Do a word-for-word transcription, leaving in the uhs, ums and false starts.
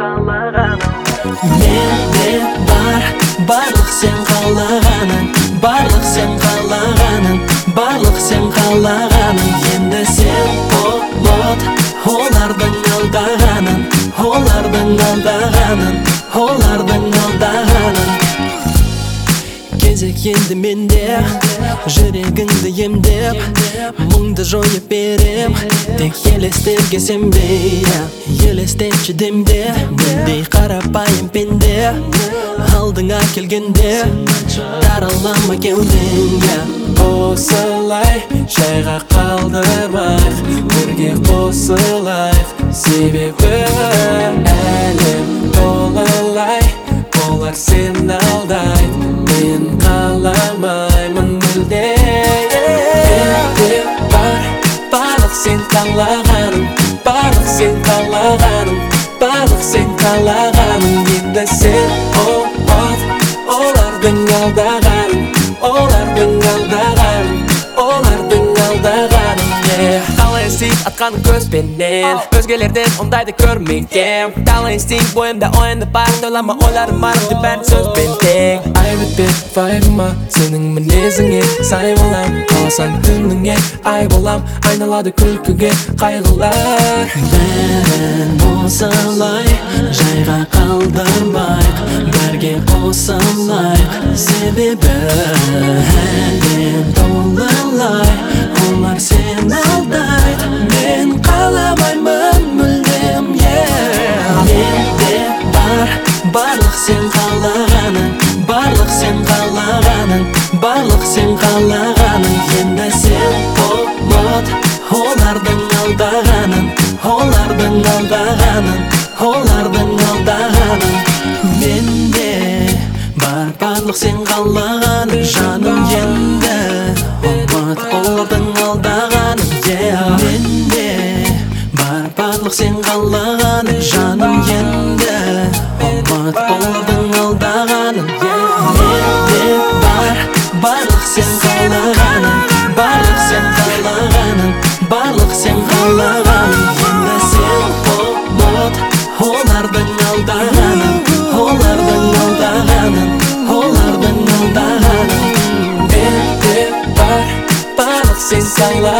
Менде бар, барлық сен қалағаның, барлық сен қалағаның, барлық сен қалағаның. Енді сен ұмыт олардың алдағанын, олардың алдағанын, олардың алдағанын. Кезек енді менде, жүрегіңді емдеп, мұңды жойып берем. Тек елестерге сенбей, елестетші демде, мендей қарапайым пенде. Алдыңа келгенде таралама кеудеңе. Осылай жайға қалдырмайық, бірге қосылайық. Себебі әлем толалай, олар сен алдайды, мен қаламаймын мүлде. Менде бар, барлық сен қалағаның, барлық сен қалағаның, барлық сен қалағаның. Енді сен ұмыт олардың алдағанын, олардың алдағанын, олардың алдағанын. Талай инстинкт атқан көзбенен, өзгелерден ондайды көрмеген. Талай инстинкт бойымда ойынды бар, ойлама ойларым барымды бәрін сөзбен тең. Ай бітпек вайбыма, сенің мінезіңе сай болам. Қаласаң түніңе ай болам, айналады күлкіге қайғылар. Бәрін осылай жайға қалдырмайық, бірге қосылайық. Себебі әлем толалай, олар сен алдайды, мен қаламаймын мүлдем. Менде бар, барлық сен қалағаның, барлық сен қалағаның, барлық сен қалағаның. Енді сен ұмыт олардың алдағанын, олардың алдағанын, олардың алдағанын. Менде бар, барлық сен қалағаның, жаным. Енді ұмыт олардың алдағанын. Менде бар, барлық сен қалағаның, жаным. Енді ұмыт олардың алдағанын. Менде бар, барлық сен қалағаның, барлық сен қалағаның, барлық сен қалағаның. Енді сен ұмыт олардың алдағанын, олардың алдағанын, олардың алдағанын. Менде бар, барлық сен қалағаның.